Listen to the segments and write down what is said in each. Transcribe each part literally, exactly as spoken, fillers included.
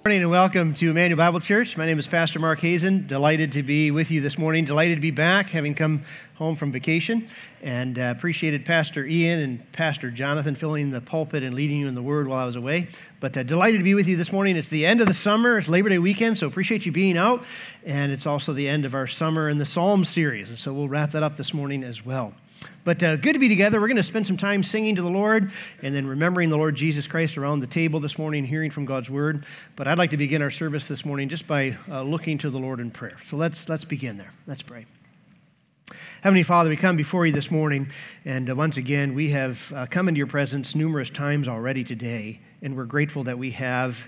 Good morning and welcome to Emmanuel Bible Church. My name is Pastor Mark Hazen. Delighted to be with you this morning. Delighted to be back, having come home from vacation. And uh, appreciated Pastor Ian and Pastor Jonathan filling the pulpit and leading you in the Word while I was away. But uh, delighted to be with you this morning. It's the end of the summer. It's Labor Day weekend, so appreciate you being out. And it's also the end of our Summer in the Psalms series. And so we'll wrap that up this morning as well. But uh, good to be together. We're going to spend some time singing to the Lord and then remembering the Lord Jesus Christ around the table this morning, hearing from God's Word. But I'd like to begin our service this morning just by uh, looking to the Lord in prayer. So let's let's begin there. Let's pray. Heavenly Father, we come before you this morning, and uh, once again, we have uh, come into your presence numerous times already today, and we're grateful that we have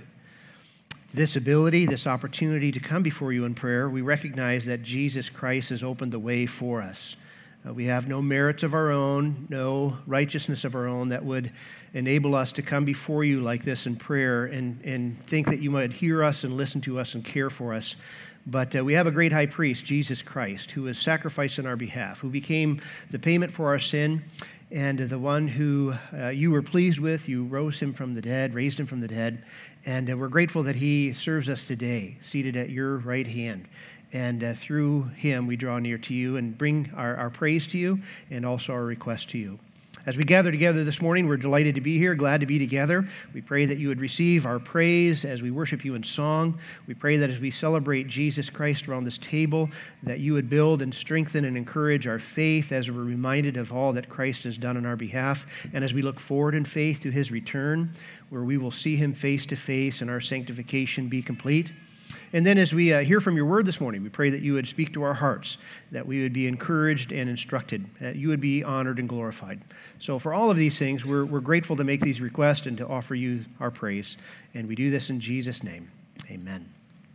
this ability, this opportunity to come before you in prayer. We recognize that Jesus Christ has opened the way for us. Uh, we have no merits of our own, no righteousness of our own that would enable us to come before you like this in prayer and, and think that you might hear us and listen to us and care for us. But uh, we have a great high priest, Jesus Christ, who was sacrificed on our behalf, who became the payment for our sin, and the one who uh, you were pleased with. You rose him from the dead, raised him from the dead, and uh, we're grateful that he serves us today, seated at your right hand. And uh, through him, we draw near to you and bring our, our praise to you and also our request to you. As we gather together this morning, we're delighted to be here, glad to be together. We pray that you would receive our praise as we worship you in song. We pray that as we celebrate Jesus Christ around this table, that you would build and strengthen and encourage our faith as we're reminded of all that Christ has done on our behalf. And as we look forward in faith to his return, where we will see him face to face and our sanctification be complete. And then as we uh, hear from your word this morning, we pray that you would speak to our hearts, that we would be encouraged and instructed, that you would be honored and glorified. So for all of these things, we're, we're grateful to make these requests and to offer you our praise. And we do this in Jesus' name. Amen.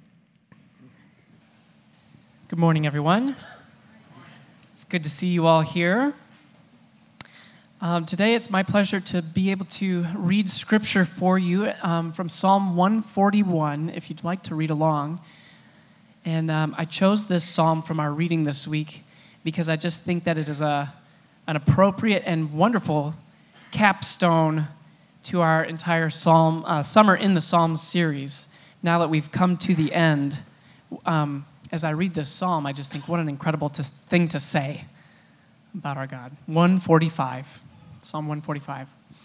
Good morning, everyone. It's good to see you all here. Um, today, it's my pleasure to be able to read scripture for you um, from Psalm one forty-one, if you'd like to read along. And um, I chose this psalm from our reading this week because I just think that it is a an appropriate and wonderful capstone to our entire psalm uh, Summer in the Psalms series. Now that we've come to the end, um, as I read this psalm, I just think what an incredible to, thing to say about our God. one forty-five. Psalm one forty-five.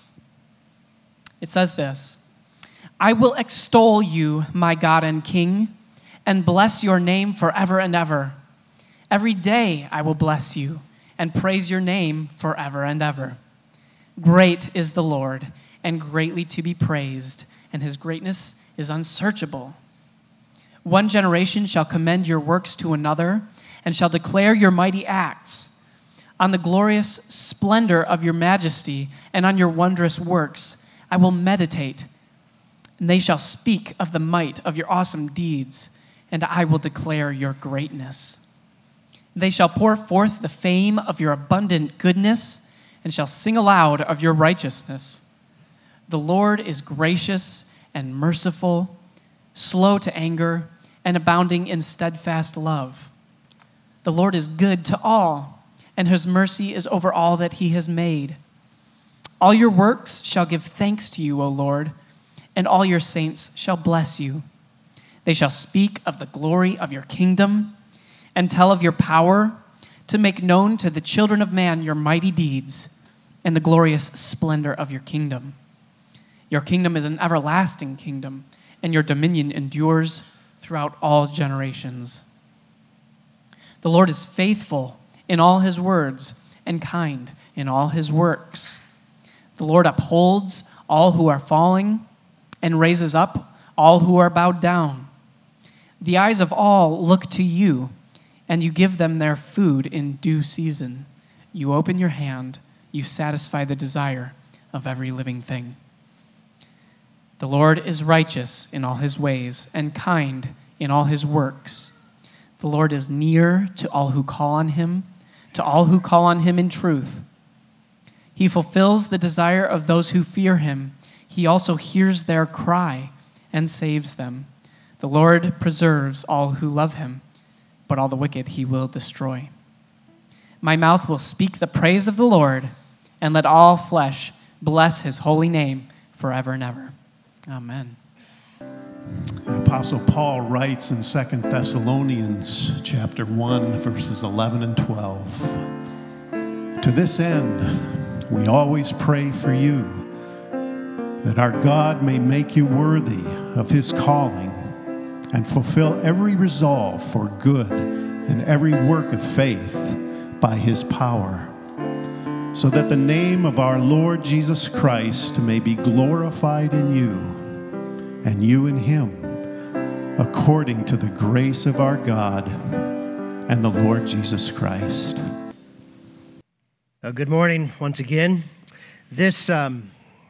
It says this: I will extol you, my God and King, and bless your name forever and ever. Every day I will bless you and praise your name forever and ever. Great is the Lord, and greatly to be praised, and his greatness is unsearchable. One generation shall commend your works to another, and shall declare your mighty acts. On the glorious splendor of your majesty and on your wondrous works, I will meditate. And they shall speak of the might of your awesome deeds, and I will declare your greatness. They shall pour forth the fame of your abundant goodness, and shall sing aloud of your righteousness. The Lord is gracious and merciful, slow to anger, and abounding in steadfast love. The Lord is good to all, and his mercy is over all that he has made. All your works shall give thanks to you, O Lord, and all your saints shall bless you. They shall speak of the glory of your kingdom and tell of your power to make known to the children of man your mighty deeds and the glorious splendor of your kingdom. Your kingdom is an everlasting kingdom, and your dominion endures throughout all generations. The Lord is faithful in all his words, and kind in all his works. The Lord upholds all who are falling, and raises up all who are bowed down. The eyes of all look to you, and you give them their food in due season. You open your hand, you satisfy the desire of every living thing. The Lord is righteous in all his ways, and kind in all his works. The Lord is near to all who call on him, to all who call on him in truth. He fulfills the desire of those who fear him. He also hears their cry and saves them. The Lord preserves all who love him, but all the wicked he will destroy. My mouth will speak the praise of the Lord, and let all flesh bless his holy name forever and ever. Amen. Apostle Paul writes in Second Thessalonians chapter one, verses eleven and twelve, "To this end, we always pray for you, that our God may make you worthy of his calling and fulfill every resolve for good and every work of faith by his power, so that the name of our Lord Jesus Christ may be glorified in you, and you in him, according to the grace of our God and the Lord Jesus Christ." Uh, good morning once again. This um,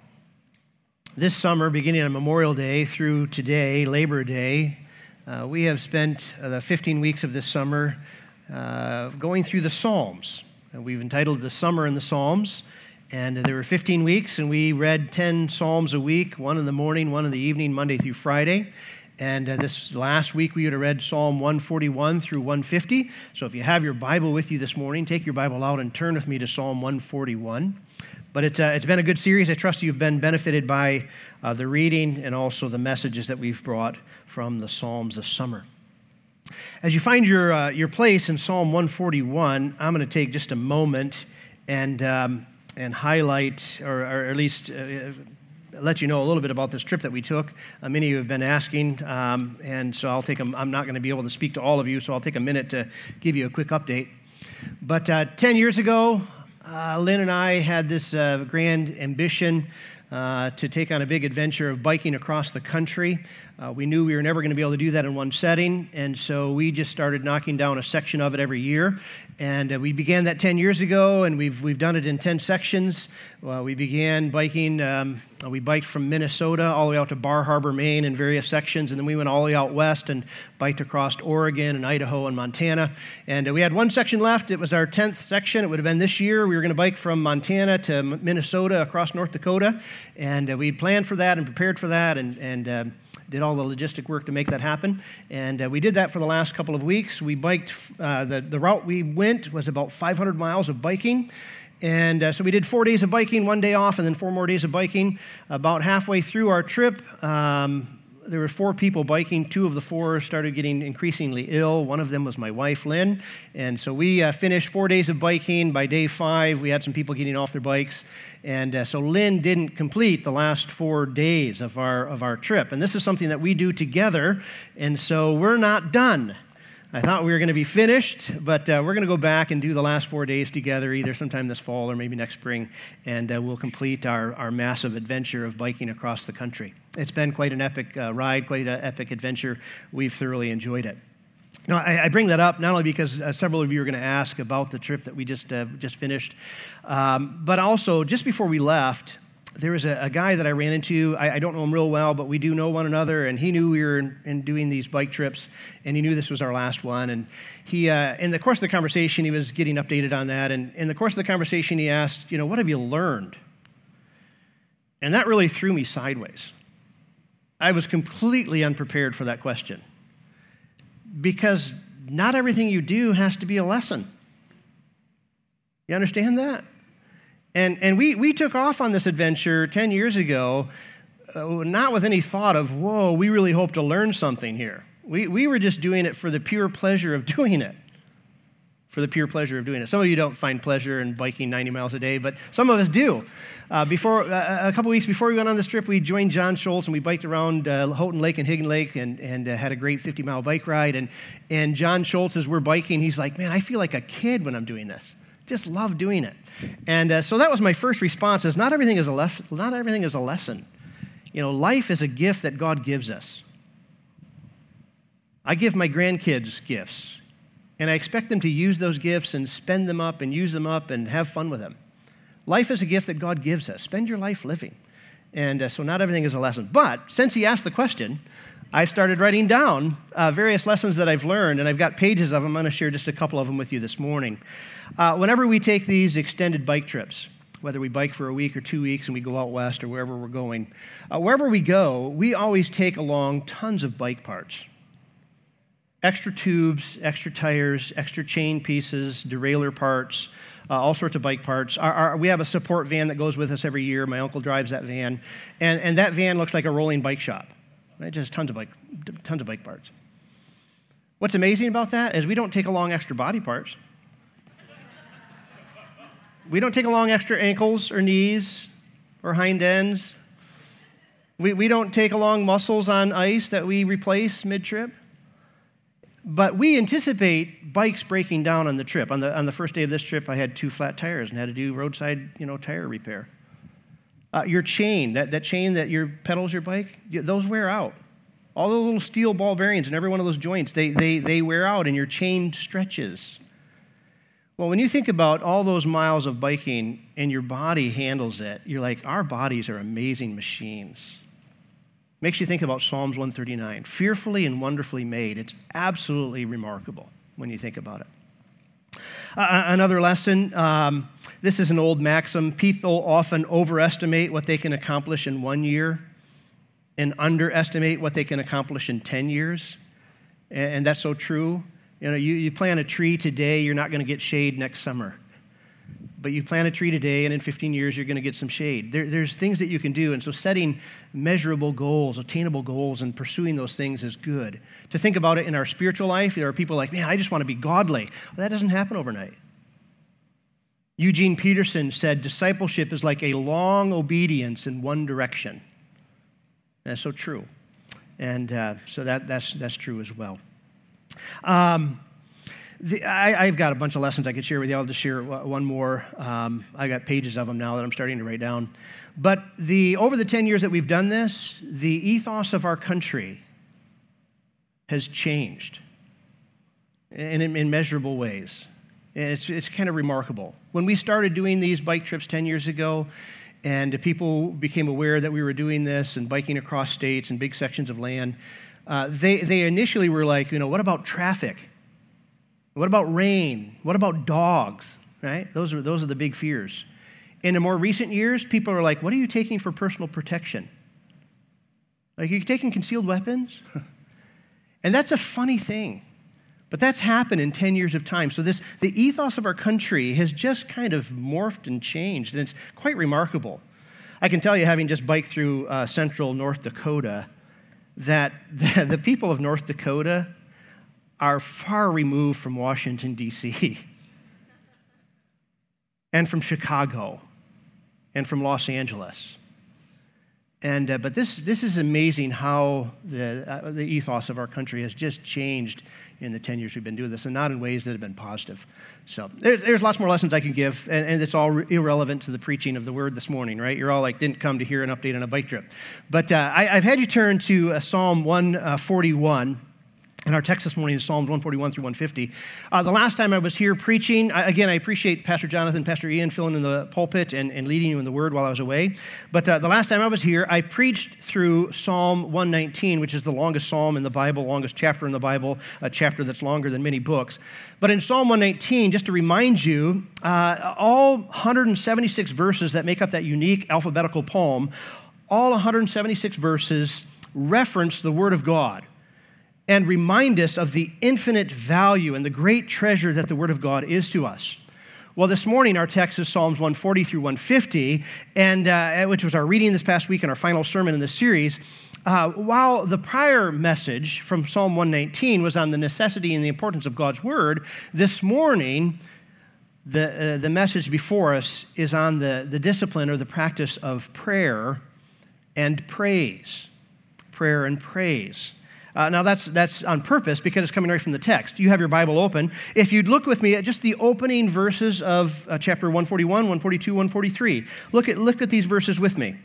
this summer, beginning on Memorial Day through today, Labor Day, uh, we have spent uh, the fifteen weeks of this summer uh, going through the Psalms. And we've entitled The Summer in the Psalms. And there were fifteen weeks, and we read ten Psalms a week, one in the morning, one in the evening, Monday through Friday. And uh, this last week, we would have read Psalm one forty-one through one fifty. So if you have your Bible with you this morning, take your Bible out and turn with me to Psalm one forty-one. But it's, uh, it's been a good series. I trust you've been benefited by uh, the reading and also the messages that we've brought from the Psalms this summer. As you find your, uh, your place in Psalm one forty-one, I'm going to take just a moment and, um, and highlight, or, or at least uh, let you know a little bit about this trip that we took. Uh, many of you have been asking, um, and so I'll take a, I'm not going to be able to speak to all of you, so I'll take a minute to give you a quick update. But uh, ten years ago, uh, Lynn and I had this uh, grand ambition uh, to take on a big adventure of biking across the country. Uh, we knew we were never going to be able to do that in one setting, and so we just started knocking down a section of it every year. And uh, we began that ten years ago, and we've we've done it in ten sections. Uh, we began biking, um, we biked from Minnesota all the way out to Bar Harbor, Maine in various sections, and then we went all the way out west and biked across Oregon and Idaho and Montana. And uh, we had one section left. It was our tenth section. It would have been this year. We were going to bike from Montana to Minnesota across North Dakota, and uh, we planned for that and prepared for that, and, and uh, did all the logistic work to make that happen. And uh, we did that for the last couple of weeks. We biked, uh, the, the route we went was about five hundred miles of biking. And uh, so we did four days of biking, one day off, and then four more days of biking. About halfway through our trip, um, there were four people biking. Two of the four started getting increasingly ill. One of them was my wife, Lynn. And so we uh, finished four days of biking. By day five, we had some people getting off their bikes. And uh, so Lynn didn't complete the last four days of our of our trip. And this is something that we do together. And so we're not done. I thought we were going to be finished, but uh, we're going to go back and do the last four days together, either sometime this fall or maybe next spring, and uh, we'll complete our, our massive adventure of biking across the country. It's been quite an epic uh, ride, quite an epic adventure. We've thoroughly enjoyed it. Now, I, I bring that up not only because uh, several of you are going to ask about the trip that we just uh, just finished, um, but also just before we left, there was a, a guy that I ran into. I, I don't know him real well, but we do know one another, and he knew we were in, in doing these bike trips, and he knew this was our last one. And he, uh, in the course of the conversation, he was getting updated on that, and in the course of the conversation, he asked, you know, what have you learned? And that really threw me sideways. I was completely unprepared for that question, because not everything you do has to be a lesson. You understand that? And and we, we took off on this adventure ten years ago, uh, not with any thought of, whoa, we really hope to learn something here. We we were just doing it for the pure pleasure of doing it. For the pure pleasure of doing it. Some of you don't find pleasure in biking ninety miles a day, but some of us do. Uh, before uh, a couple weeks before we went on this trip, we joined John Schultz, and we biked around uh, Houghton Lake and Higgin Lake, and, and uh, had a great fifty-mile bike ride. And, and John Schultz, as we're biking, he's like, man, I feel like a kid when I'm doing this. Just love doing it. And uh, so that was my first response, is not everything is a lef- not everything is a lesson. You know, life is a gift that God gives us. I give my grandkids gifts, and I expect them to use those gifts and spend them up and use them up and have fun with them. Life is a gift that God gives us. Spend your life living. And uh, so not everything is a lesson. But since he asked the question, I started writing down uh, various lessons that I've learned, and I've got pages of them. I'm going to share just a couple of them with you this morning. Uh, whenever we take these extended bike trips, whether we bike for a week or two weeks and we go out west or wherever we're going, uh, wherever we go, we always take along tons of bike parts. Extra tubes, extra tires, extra chain pieces, derailleur parts, uh, all sorts of bike parts. Our, our, we have a support van that goes with us every year. My uncle drives that van, and, and that van looks like a rolling bike shop. Right? Just tons of bike, tons of bike parts. What's amazing about that is we don't take along extra body parts. We don't take along extra ankles or knees or hind ends. We, we don't take along muscles on ice that we replace mid-trip. But we anticipate bikes breaking down on the trip. On the, on the first day of this trip, I had two flat tires and had to do roadside, you know, tire repair. Uh, your chain, that, that chain that your pedals your bike, those wear out. All the little steel ball bearings in every one of those joints, they, they, they wear out and your chain stretches. Well, when you think about all those miles of biking and your body handles it, you're like, our bodies are amazing machines. Makes you think about Psalms one thirty-nine. Fearfully and wonderfully made. It's absolutely remarkable when you think about it. Uh, another lesson, um, this is an old maxim. People often overestimate what they can accomplish in one year and underestimate what they can accomplish in ten years. And, and that's so true. You know, you, you plant a tree today, you're not going to get shade next summer. But you plant a tree today, and in fifteen years, you're going to get some shade. There, there's things that you can do, and so setting measurable goals, attainable goals, and pursuing those things is good. To think about it in our spiritual life, there are people like, man, I just want to be godly. Well, that doesn't happen overnight. Eugene Peterson said, discipleship is like a long obedience in one direction. That's so true. And uh, so that, that's, that's true as well. Um, The, I, I've got a bunch of lessons I could share with you. I'll just share one more. Um, I got pages of them now that I'm starting to write down. But the over the ten years that we've done this, the ethos of our country has changed in, in, in measurable ways. And it's, it's kind of remarkable. When we started doing these bike trips ten years ago, and people became aware that we were doing this and biking across states and big sections of land, uh, they, they initially were like, you know, what about traffic? What about rain? What about dogs, right? Those are, those are the big fears. In the more recent years, people are like, what are you taking for personal protection? Like, are you taking concealed weapons? And that's a funny thing. But that's happened in ten years of time. So this, the ethos of our country has just kind of morphed and changed, and it's quite remarkable. I can tell you, having just biked through uh, central North Dakota, that the, the people of North Dakota are far removed from Washington, D C, and from Chicago, and from Los Angeles. And uh, but this this is amazing how the uh, the ethos of our country has just changed in the ten years we've been doing this, and not in ways that have been positive. So there's, there's lots more lessons I can give, and, and it's all re- irrelevant to the preaching of the word this morning, right? You're all like, didn't come to hear an update on a bike trip. But uh, I, I've had you turn to uh, Psalm one forty-one. And our text this morning is Psalms one forty-one through one fifty. Uh, the last time I was here preaching, I, again, I appreciate Pastor Jonathan, Pastor Ian filling in the pulpit and, and leading you in the word while I was away. But uh, the last time I was here, I preached through Psalm one nineteen, which is the longest psalm in the Bible, longest chapter in the Bible, a chapter that's longer than many books. But in Psalm one nineteen, just to remind you, uh, all one hundred seventy-six verses that make up that unique alphabetical poem, all one hundred seventy-six verses reference the Word of God and remind us of the infinite value and the great treasure that the Word of God is to us. Well, this morning, our text is Psalms one forty through one fifty, and uh, which was our reading this past week and our final sermon in this series. Uh, while the prior message from Psalm one nineteen was on the necessity and the importance of God's Word, this morning, the, uh, the message before us is on the, the discipline or the practice of prayer and praise. Prayer and praise. Uh, now, that's that's on purpose because it's coming right from the text. You have your Bible open. If you'd look with me at just the opening verses of uh, chapter one forty-one, one forty-two, one forty-three. Look at, look at these verses with me.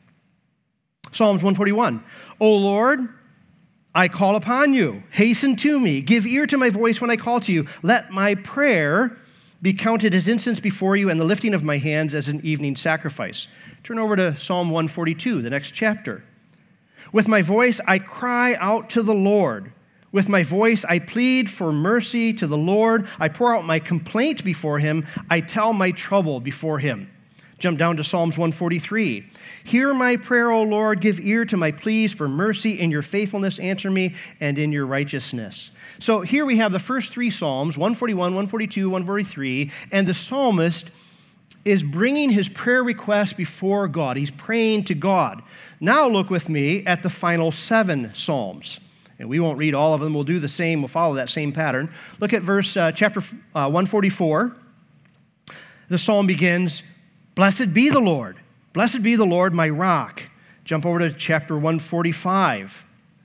Psalms one forty-one. O Lord, I call upon you. Hasten to me. Give ear to my voice when I call to you. Let my prayer be counted as incense before you and the lifting of my hands as an evening sacrifice. Turn over to Psalm one forty-two, the next chapter. With my voice, I cry out to the Lord. With my voice, I plead for mercy to the Lord. I pour out my complaint before him. I tell my trouble before him. Jump down to Psalms one forty-three. Hear my prayer, O Lord. Give ear to my pleas for mercy. In your faithfulness, answer me, and in your righteousness. So here we have the first three Psalms, one forty-one, one forty-two, one forty-three, and the psalmist is bringing his prayer request before God. He's praying to God. Now look with me at the final seven Psalms. And we won't read all of them. We'll do the same. We'll follow that same pattern. Look at verse uh, chapter uh, one forty-four. The psalm begins, "Blessed be the Lord. Blessed be the Lord, my rock." Jump over to chapter one forty-five.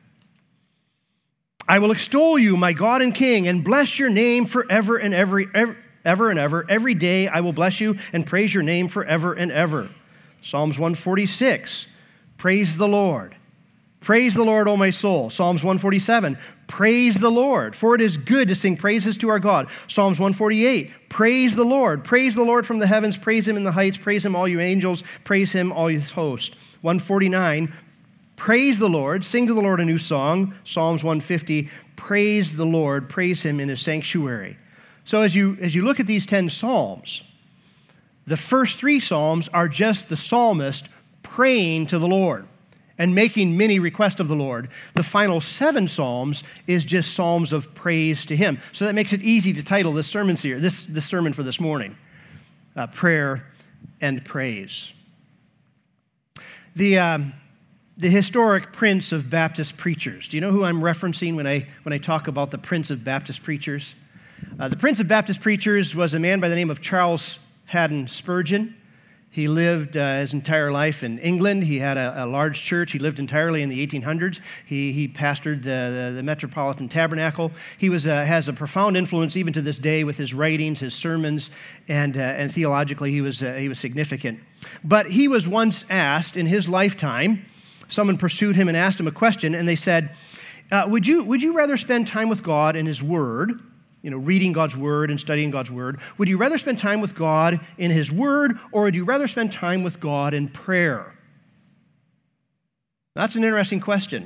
"I will extol you, my God and King, and bless your name forever and ever, ever, ever and ever. Every day I will bless you and praise your name forever and ever." Psalms one forty-six, "Praise the Lord. Praise the Lord, O my soul." Psalms one forty-seven, "Praise the Lord, for it is good to sing praises to our God." Psalms one forty-eight, "Praise the Lord. Praise the Lord from the heavens. Praise him in the heights. Praise him, all you angels. Praise him, all his host." one forty-nine, "Praise the Lord. Sing to the Lord a new song." Psalms one fifty, "Praise the Lord. Praise him in his sanctuary." So as you, as you look at these ten Psalms, the first three Psalms are just the psalmist praying to the Lord and making many requests of the Lord. The final seven Psalms is just psalms of praise to him. So that makes it easy to title this sermon series, this, this sermon for this morning, uh, Prayer and Praise. The, um, the historic Prince of Baptist Preachers. Do you know who I'm referencing when I, when I talk about the Prince of Baptist Preachers? Uh, the Prince of Baptist Preachers was a man by the name of Charles Haddon Spurgeon. He lived uh, his entire life in England. He had a, a large church. He lived entirely in the eighteen hundreds. He, he pastored the, the, the Metropolitan Tabernacle. He was uh, has a profound influence even to this day with his writings, his sermons, and, uh, and theologically he was, uh, he was significant. But he was once asked in his lifetime, someone pursued him and asked him a question, and they said, uh, would you, would you rather spend time with God and his word, you know, reading God's word and studying God's word? Would you rather spend time with God in his word, or would you rather spend time with God in prayer? That's an interesting question.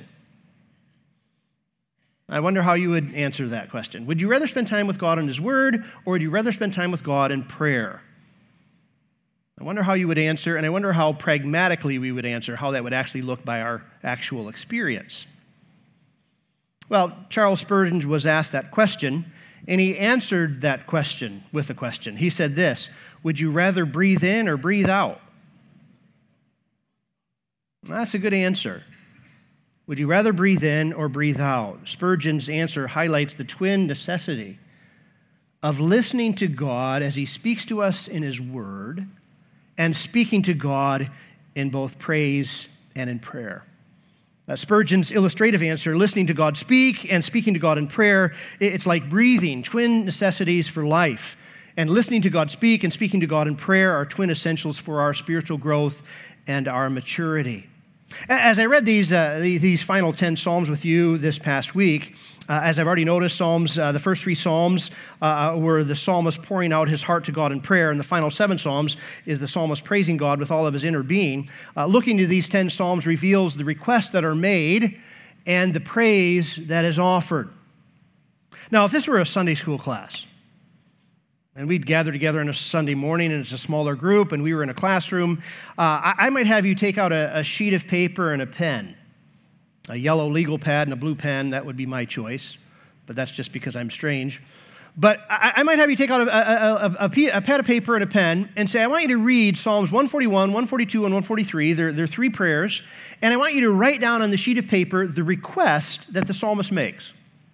I wonder how you would answer that question. Would you rather spend time with God in his word, or would you rather spend time with God in prayer? I wonder how you would answer, and I wonder how pragmatically we would answer, how that would actually look by our actual experience. Well, Charles Spurgeon was asked that question, and he answered that question with a question. He said this: would you rather breathe in or breathe out? That's a good answer. Would you rather breathe in or breathe out? Spurgeon's answer highlights the twin necessity of listening to God as he speaks to us in his word and speaking to God in both praise and in prayer. Uh, Spurgeon's illustrative answer, listening to God speak and speaking to God in prayer, it's like breathing, twin necessities for life. And listening to God speak and speaking to God in prayer are twin essentials for our spiritual growth and our maturity. As I read these, uh, these final ten Psalms with you this past week, uh, as I've already noticed, Psalms, uh, the first three Psalms uh, were the psalmist pouring out his heart to God in prayer, and the final seven Psalms is the psalmist praising God with all of his inner being. Uh, looking to these ten Psalms reveals the requests that are made and the praise that is offered. Now, if this were a Sunday school class, and we'd gather together on a Sunday morning, and it's a smaller group, and we were in a classroom, uh, I, I might have you take out a, a sheet of paper and a pen, a yellow legal pad and a blue pen. That would be my choice, but that's just because I'm strange. But I, I might have you take out a, a, a, a, a pad of paper and a pen and say, I want you to read Psalms one forty-one, one forty-two, and one forty-three. They're, they're three prayers, and I want you to write down on the sheet of paper the request that the psalmist makes.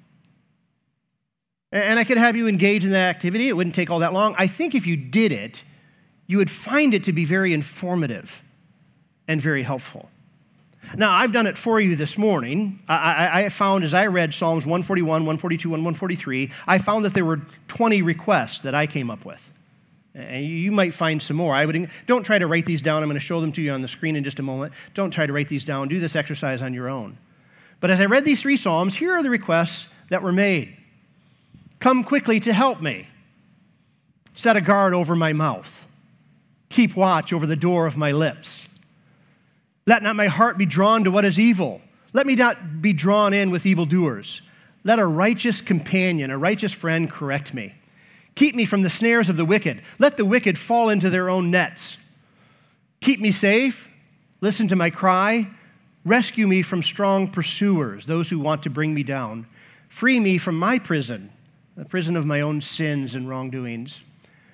And I could have you engage in that activity. It wouldn't take all that long. I think if you did it, you would find it to be very informative and very helpful. Now, I've done it for you this morning. I, I, I found, as I read Psalms one forty-one, one forty-two, and one forty-three, I found that there were twenty requests that I came up with. And you might find some more. I would don't try to write these down. I'm going to show them to you on the screen in just a moment. Don't try to write these down. Do this exercise on your own. But as I read these three Psalms, here are the requests that were made. Come quickly to help me. Set a guard over my mouth. Keep watch over the door of my lips. Let not my heart be drawn to what is evil. Let me not be drawn in with evildoers. Let a righteous companion, a righteous friend, correct me. Keep me from the snares of the wicked. Let the wicked fall into their own nets. Keep me safe. Listen to my cry. Rescue me from strong pursuers, those who want to bring me down. Free me from my prison, the prison of my own sins and wrongdoings.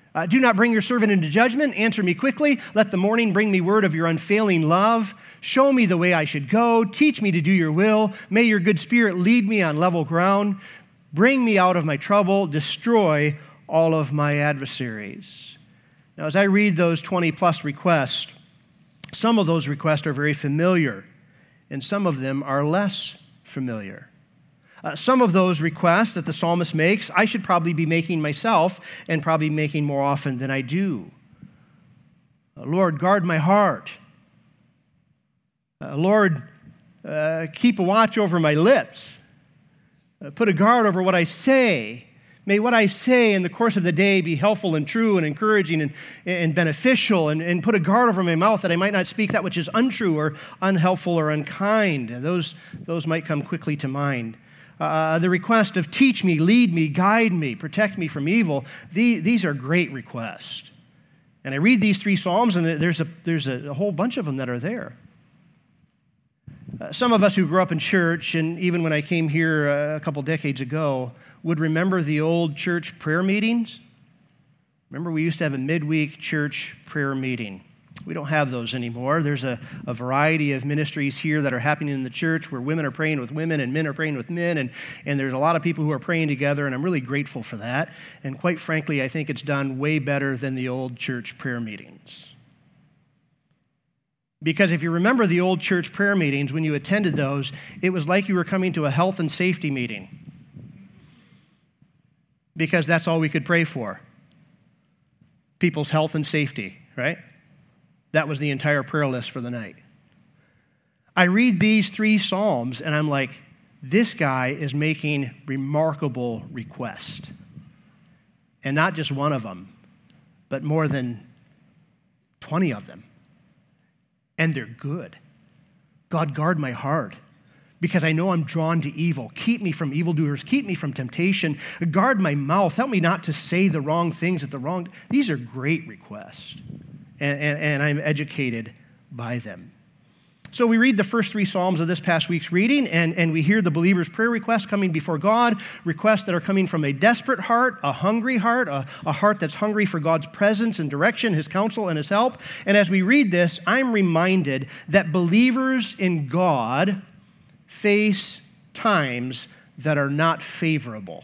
Uh, do not bring your servant into judgment. Answer me quickly. Let the morning bring me word of your unfailing love. Show me the way I should go. Teach me to do your will. May your good spirit lead me on level ground. Bring me out of my trouble. Destroy all of my adversaries. Now, as I read those twenty plus requests, some of those requests are very familiar, and some of them are less familiar. Uh, some of those requests that the psalmist makes, I should probably be making myself and probably making more often than I do. Uh, Lord, guard my heart. Uh, Lord, uh, keep a watch over my lips. Uh, put a guard over what I say. May what I say in the course of the day be helpful and true and encouraging and, and beneficial, and, and put a guard over my mouth that I might not speak that which is untrue or unhelpful or unkind. And those, those might come quickly to mind. Uh, the request of teach me, lead me, guide me, protect me from evil, these, these are great requests. And I read these three Psalms, and there's a, there's a, a whole bunch of them that are there. Uh, some of us who grew up in church, and even when I came here uh, a couple decades ago, would remember the old church prayer meetings. Remember, we used to have a midweek church prayer meeting. We don't have those anymore. There's a, a variety of ministries here that are happening in the church where women are praying with women and men are praying with men, and, and there's a lot of people who are praying together, and I'm really grateful for that. And quite frankly, I think it's done way better than the old church prayer meetings. Because if you remember the old church prayer meetings, when you attended those, it was like you were coming to a health and safety meeting. Because that's all we could pray for. People's health and safety, right? That was the entire prayer list for the night. I read these three Psalms, and I'm like, this guy is making remarkable requests. And not just one of them, but more than twenty of them. And they're good. God, guard my heart, because I know I'm drawn to evil. Keep me from evildoers. Keep me from temptation. Guard my mouth. Help me not to say the wrong things at the wrong... These are great requests. And, and, and I'm educated by them. So we read the first three Psalms of this past week's reading, and, and we hear the believer's prayer requests coming before God, requests that are coming from a desperate heart, a hungry heart, a, a heart that's hungry for God's presence and direction, his counsel and his help. And as we read this, I'm reminded that believers in God face times that are not favorable.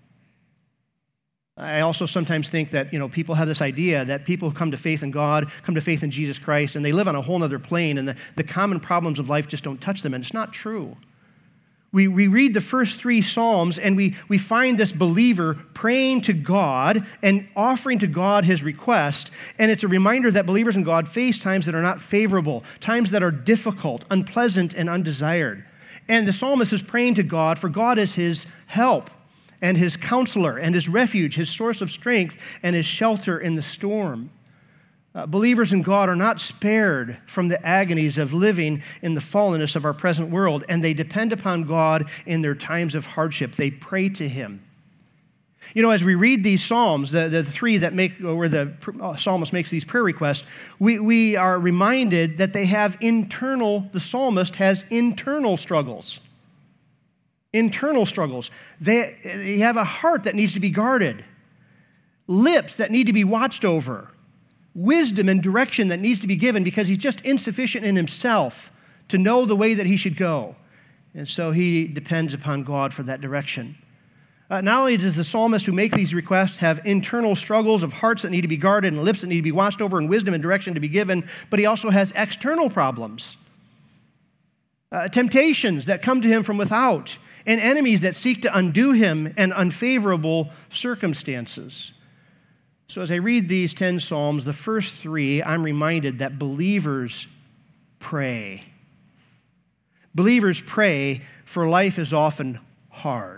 I also sometimes think that, you know, people have this idea that people who come to faith in God, come to faith in Jesus Christ, and they live on a whole other plane, and the, the common problems of life just don't touch them, and it's not true. We, we read the first three Psalms, and we, we find this believer praying to God and offering to God his request, and it's a reminder that believers in God face times that are not favorable, times that are difficult, unpleasant, and undesired. And the psalmist is praying to God, for God is his help, and his counselor, and his refuge, his source of strength, and his shelter in the storm. Uh, believers in God are not spared from the agonies of living in the fallenness of our present world, and they depend upon God in their times of hardship. They pray to him. You know, as we read these Psalms, the, the three that make, where the psalmist makes these prayer requests, we, we are reminded that they have internal, the psalmist has internal struggles. Internal struggles. They, they have a heart that needs to be guarded, lips that need to be watched over, wisdom and direction that needs to be given because he's just insufficient in himself to know the way that he should go. And so he depends upon God for that direction. Uh, not only does the psalmist who make these requests have internal struggles of hearts that need to be guarded and lips that need to be watched over and wisdom and direction to be given, but he also has external problems, uh, temptations that come to him from without, and enemies that seek to undo him, and unfavorable circumstances. So as I read these ten Psalms, the first three, I'm reminded that believers pray. Believers pray, for life is often hard,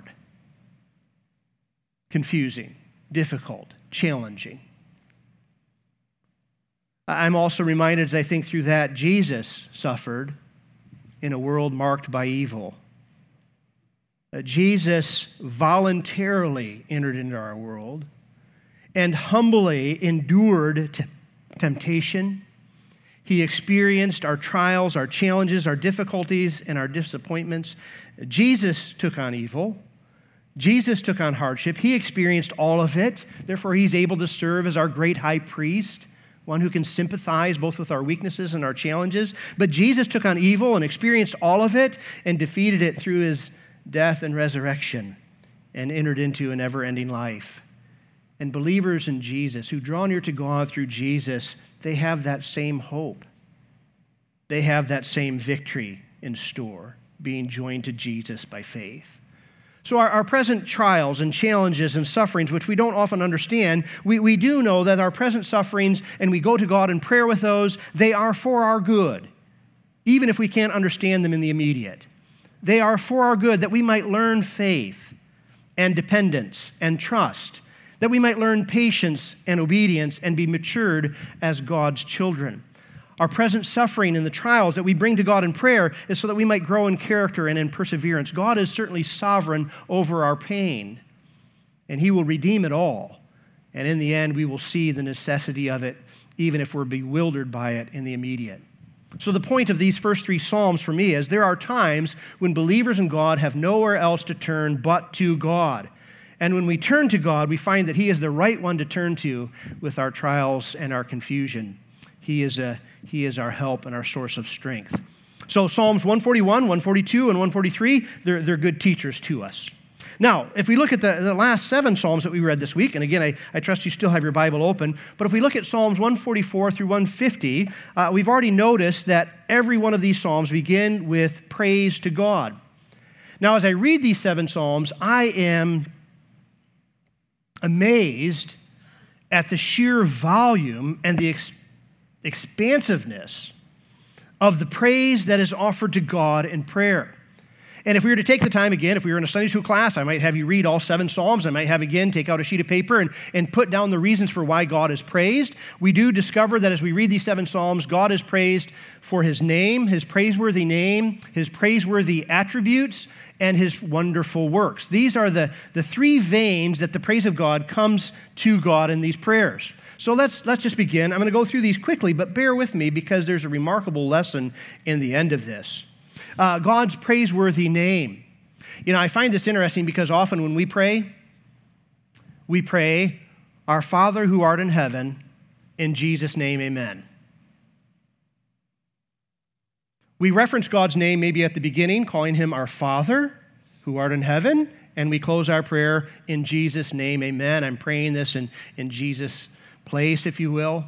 confusing, difficult, challenging. I'm also reminded as I think through that, Jesus suffered in a world marked by evil. Jesus voluntarily entered into our world and humbly endured t- temptation. He experienced our trials, our challenges, our difficulties, and our disappointments. Jesus took on evil. Jesus took on hardship. He experienced all of it. Therefore, he's able to serve as our great high priest, one who can sympathize both with our weaknesses and our challenges. But Jesus took on evil and experienced all of it and defeated it through his death and resurrection and entered into a never-ending life. And believers in Jesus who draw near to God through Jesus, they have that same hope. They have that same victory in store, being joined to Jesus by faith. So our, our present trials and challenges and sufferings, which we don't often understand, we, we do know that our present sufferings, and we go to God in prayer with those, they are for our good, even if we can't understand them in the immediate. They are for our good, that we might learn faith and dependence and trust, that we might learn patience and obedience and be matured as God's children. Our present suffering and the trials that we bring to God in prayer is so that we might grow in character and in perseverance. God is certainly sovereign over our pain, and he will redeem it all. And in the end, we will see the necessity of it, even if we're bewildered by it in the immediate. So the point of these first three Psalms for me is there are times when believers in God have nowhere else to turn but to God. And when we turn to God, we find that he is the right one to turn to with our trials and our confusion. He is, a, he is our help and our source of strength. So Psalms one forty-one, one forty-two, and one forty-three, they're, they're good teachers to us. Now, if we look at the, the last seven Psalms that we read this week, and again, I, I trust you still have your Bible open, but if we look at Psalms one forty-four through one fifty, uh, we've already noticed that every one of these Psalms begin with praise to God. Now, as I read these seven Psalms, I am amazed at the sheer volume and the ex- expansiveness of the praise that is offered to God in prayer. And if we were to take the time again, if we were in a Sunday school class, I might have you read all seven Psalms. I might have, again, take out a sheet of paper and, and put down the reasons for why God is praised. We do discover that as we read these seven Psalms, God is praised for his name, his praiseworthy name, his praiseworthy attributes, and his wonderful works. These are the, the three veins that the praise of God comes to God in these prayers. So let's, let's just begin. I'm going to go through these quickly, but bear with me because there's a remarkable lesson in the end of this. Uh, God's praiseworthy name. You know, I find this interesting because often when we pray, we pray, "Our Father who art in heaven, in Jesus' name, amen." We reference God's name maybe at the beginning, calling him our Father who art in heaven, and we close our prayer, "In Jesus' name, amen." I'm praying this in, in Jesus' place, if you will.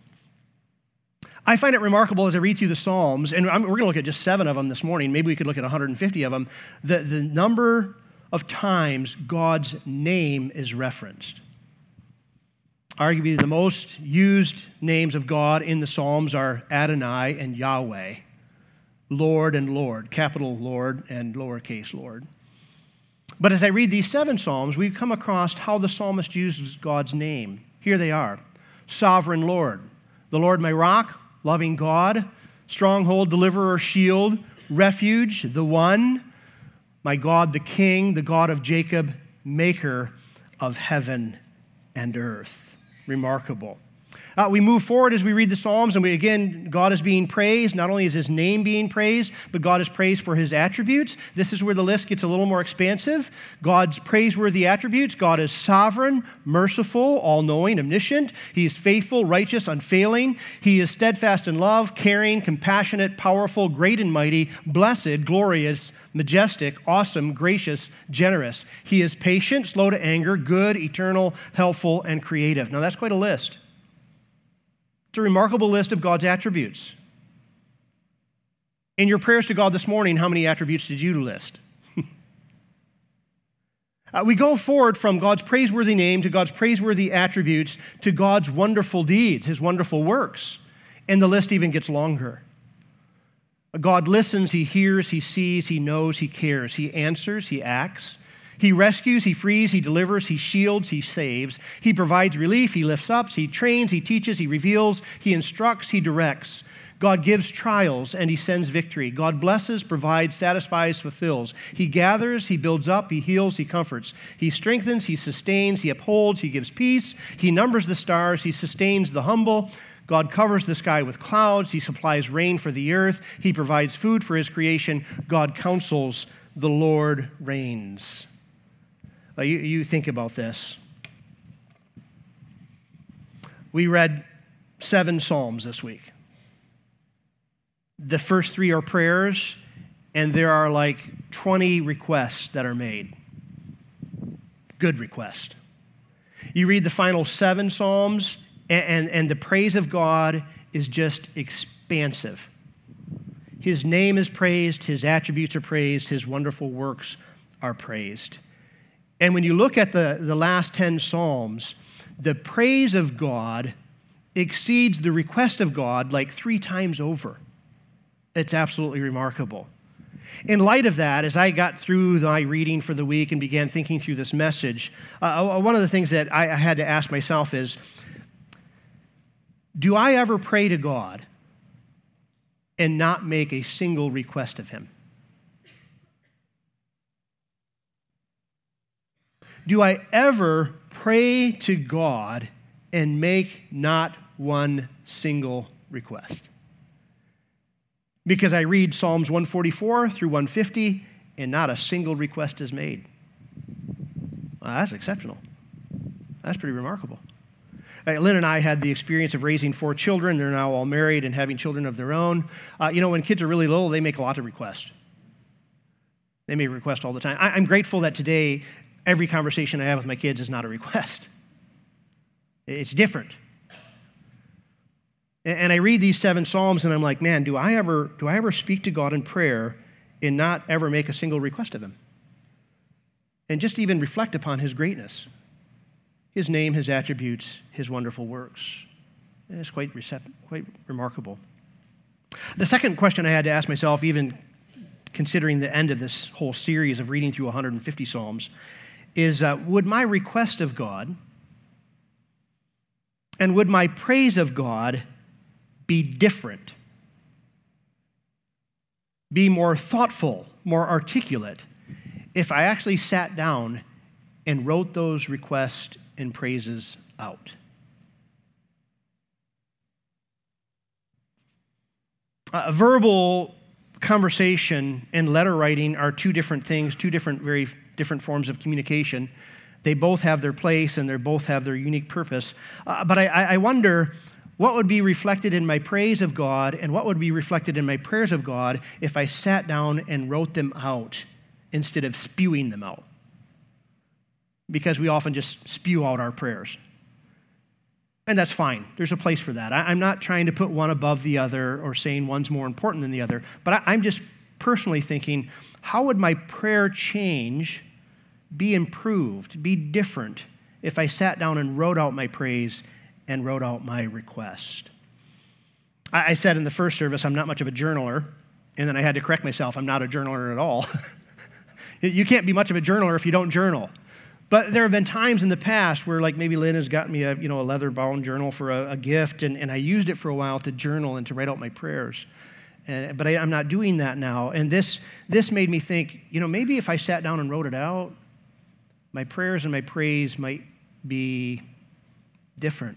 I find it remarkable as I read through the Psalms, and I'm, we're going to look at just seven of them this morning. Maybe we could look at one hundred fifty of them. The, the number of times God's name is referenced. Arguably the most used names of God in the Psalms are Adonai and Yahweh, Lord and Lord, capital Lord and lowercase Lord. But as I read these seven Psalms, we come across how the psalmist uses God's name. Here they are. Sovereign Lord, the Lord my rock, loving God, stronghold, deliverer, shield, refuge, the one, my God, the King, the God of Jacob, maker of heaven and earth. Remarkable. Uh, we move forward as we read the Psalms, and we again, God is being praised. Not only is his name being praised, but God is praised for his attributes. This is where the list gets a little more expansive. God's praiseworthy attributes. God is sovereign, merciful, all-knowing, omniscient. He is faithful, righteous, unfailing. He is steadfast in love, caring, compassionate, powerful, great and mighty, blessed, glorious, majestic, awesome, gracious, generous. He is patient, slow to anger, good, eternal, helpful, and creative. Now that's quite a list. It's a remarkable list of God's attributes. In your prayers to God this morning, how many attributes did you list? uh, we go forward from God's praiseworthy name to God's praiseworthy attributes to God's wonderful deeds, his wonderful works. And the list even gets longer. God listens, he hears, he sees, he knows, he cares. He answers, he acts. He rescues, he frees, he delivers, he shields, he saves. He provides relief, he lifts up, he trains, he teaches, he reveals, he instructs, he directs. God gives trials and he sends victory. God blesses, provides, satisfies, fulfills. He gathers, he builds up, he heals, he comforts. He strengthens, he sustains, he upholds, he gives peace. He numbers the stars, he sustains the humble. God covers the sky with clouds. He supplies rain for the earth. He provides food for his creation. God counsels, the Lord reigns. Uh, you, you think about this. We read seven Psalms this week. The first three are prayers, and there are like twenty requests that are made. Good request. You read the final seven Psalms, and, and, and the praise of God is just expansive. His name is praised, his attributes are praised, his wonderful works are praised. And when you look at the, the last ten Psalms, the praise of God exceeds the request of God like three times over. It's absolutely remarkable. In light of that, as I got through my reading for the week and began thinking through this message, uh, one of the things that I had to ask myself is, do I ever pray to God and not make a single request of him? Do I ever pray to God and make not one single request? Because I read Psalms one forty-four through one fifty, and not a single request is made. Well, that's exceptional. That's pretty remarkable. Uh, Lynn and I had the experience of raising four children. They're now all married and having children of their own. Uh, you know, when kids are really little, they make a lot of requests. They make requests all the time. I- I'm grateful that today, every conversation I have with my kids is not a request. It's different. And I read these seven Psalms, and I'm like, man, do I ever do I ever speak to God in prayer and not ever make a single request of him? And just even reflect upon his greatness, his name, his attributes, his wonderful works. It's quite, recept- quite remarkable. The second question I had to ask myself, even considering the end of this whole series of reading through one hundred fifty Psalms, is uh, would my request of God and would my praise of God be different, be more thoughtful, more articulate, if I actually sat down and wrote those requests and praises out? Uh, verbal conversation and letter writing are two different things, two different, very different forms of communication. They both have their place and they both have their unique purpose. Uh, but I, I wonder what would be reflected in my praise of God and what would be reflected in my prayers of God if I sat down and wrote them out instead of spewing them out. Because we often just spew out our prayers. And that's fine. There's a place for that. I, I'm not trying to put one above the other or saying one's more important than the other, but I, I'm just personally thinking, how would my prayer change, be improved, be different if I sat down and wrote out my praise and wrote out my request? I, I said in the first service, I'm not much of a journaler, and then I had to correct myself, I'm not a journaler at all. You can't be much of a journaler if you don't journal. But there have been times in the past where, like, maybe Lynn has gotten me a, you know, a leather-bound journal for a, a gift, and, and I used it for a while to journal and to write out my prayers. And, but I, I'm not doing that now. And this this made me think, you know, maybe if I sat down and wrote it out, my prayers and my praise might be different,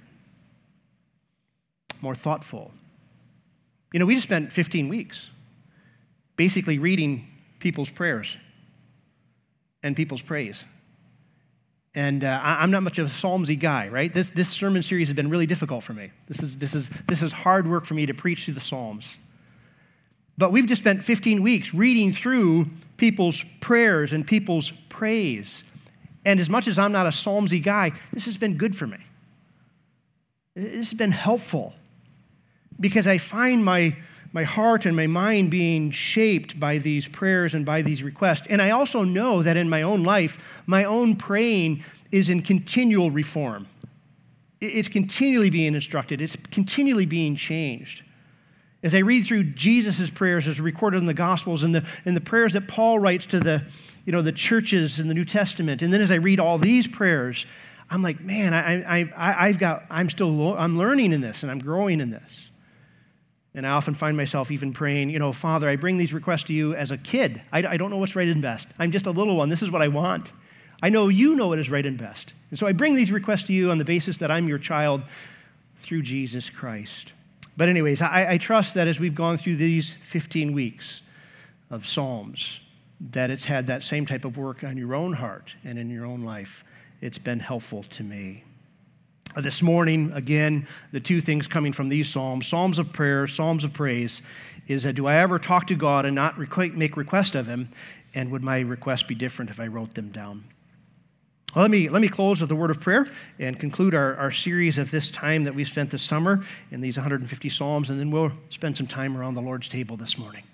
more thoughtful. You know, we just spent fifteen weeks basically reading people's prayers and people's praise. And uh, I'm not much of a Psalmsy guy, right? This this sermon series has been really difficult for me. This is this is this is hard work for me to preach through the Psalms. But we've just spent fifteen weeks reading through people's prayers and people's praise. And as much as I'm not a Psalmsy guy, this has been good for me. This has been helpful because I find my my heart and my mind being shaped by these prayers and by these requests. And I also know that in my own life, my own praying is in continual reform. It's continually being instructed. It's continually being changed. As I read through Jesus' prayers as recorded in the Gospels and the, and the prayers that Paul writes to the, you know, the churches in the New Testament, and then as I read all these prayers, I'm like, man, I, I, I, I've got, I'm still, I'm learning in this and I'm growing in this. And I often find myself even praying, you know, Father, I bring these requests to you as a kid. I, I don't know what's right and best. I'm just a little one. This is what I want. I know you know what is right and best. And so I bring these requests to you on the basis that I'm your child through Jesus Christ. But anyways, I, I trust that as we've gone through these fifteen weeks of Psalms, that it's had that same type of work on your own heart and in your own life. It's been helpful to me. This morning, again, the two things coming from these Psalms, Psalms of prayer, Psalms of praise, is that do I ever talk to God and not requ- make request of him? And would my requests be different if I wrote them down? Well, let me, let me close with a word of prayer and conclude our, our series of this time that we've spent this summer in these one hundred fifty Psalms, and then we'll spend some time around the Lord's table this morning.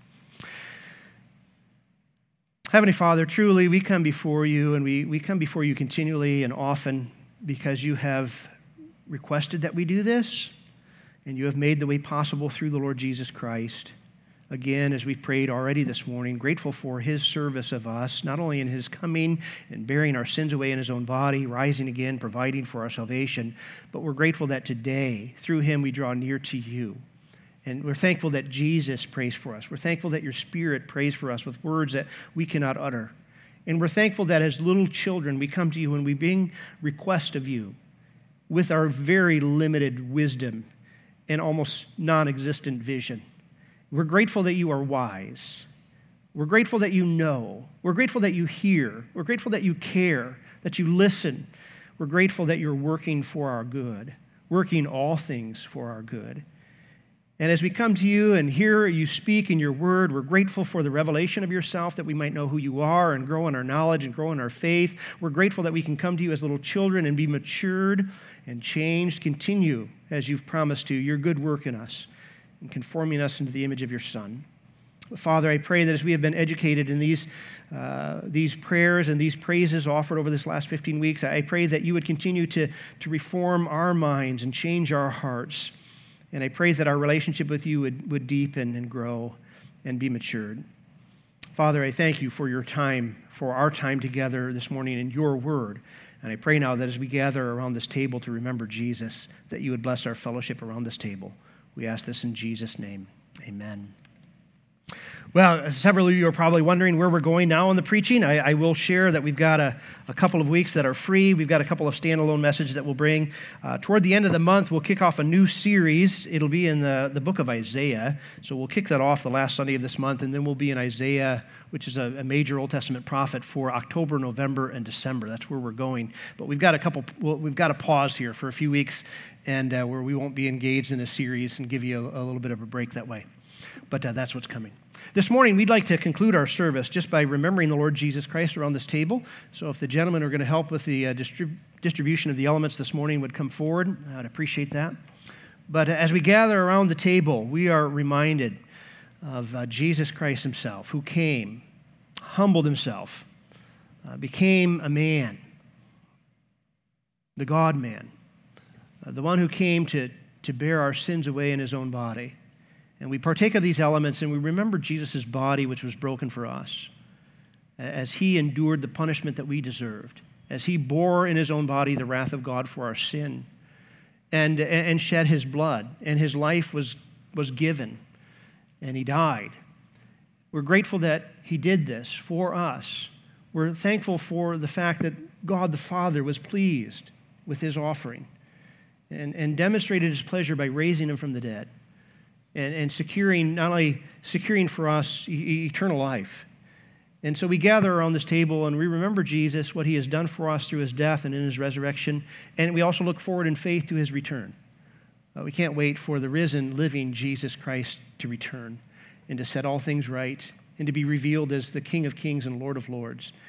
Heavenly Father, truly we come before you, and we, we come before you continually and often because you have requested that we do this, and you have made the way possible through the Lord Jesus Christ. Again, as we've prayed already this morning, grateful for his service of us, not only in his coming and bearing our sins away in his own body, rising again, providing for our salvation, but we're grateful that today, through him, we draw near to you. And we're thankful that Jesus prays for us. We're thankful that your Spirit prays for us with words that we cannot utter. And we're thankful that as little children, we come to you and we bring request of you with our very limited wisdom and almost non-existent vision. We're grateful that you are wise. We're grateful that you know. We're grateful that you hear. We're grateful that you care, that you listen. We're grateful that you're working for our good, working all things for our good. And as we come to you and hear you speak in your word, we're grateful for the revelation of yourself, that we might know who you are and grow in our knowledge and grow in our faith. We're grateful that we can come to you as little children and be matured and changed. Continue, as you've promised to, your good work in us and conforming us into the image of your Son. Father, I pray that as we have been educated in these, uh, these prayers and these praises offered over this last fifteen weeks, I pray that you would continue to, to reform our minds and change our hearts. And I pray that our relationship with you would, would deepen and grow and be matured. Father, I thank you for your time, for our time together this morning in your word. And I pray now that as we gather around this table to remember Jesus, that you would bless our fellowship around this table. We ask this in Jesus' name. Amen. Well, several of you are probably wondering where we're going now in the preaching. I, I will share that we've got a, a couple of weeks that are free. We've got a couple of standalone messages that we'll bring. Uh, toward the end of the month, we'll kick off a new series. It'll be in the, the book of Isaiah. So we'll kick that off the last Sunday of this month, and then we'll be in Isaiah, which is a, a major Old Testament prophet, for October, November, and December. That's where we're going. But we've got a couple. Well, we've got to pause here for a few weeks, and uh, where we won't be engaged in a series and give you a, a little bit of a break that way. But uh, that's what's coming. This morning, we'd like to conclude our service just by remembering the Lord Jesus Christ around this table. So if the gentlemen are going to help with the uh, distrib- distribution of the elements this morning would come forward, I'd appreciate that. But uh, as we gather around the table, we are reminded of uh, Jesus Christ himself, who came, humbled himself, uh, became a man, the God-man, uh, the one who came to, to bear our sins away in his own body. And we partake of these elements, and we remember Jesus' body, which was broken for us, as he endured the punishment that we deserved, as he bore in his own body the wrath of God for our sin, and, and shed his blood, and his life was, was given, and he died. We're grateful that he did this for us. We're thankful for the fact that God the Father was pleased with his offering and, and demonstrated his pleasure by raising him from the dead. And, and securing, not only securing for us e- eternal life. And so we gather around this table and we remember Jesus, what he has done for us through his death and in his resurrection. And we also look forward in faith to his return. Uh, we can't wait for the risen, living Jesus Christ to return and to set all things right and to be revealed as the King of Kings and Lord of Lords.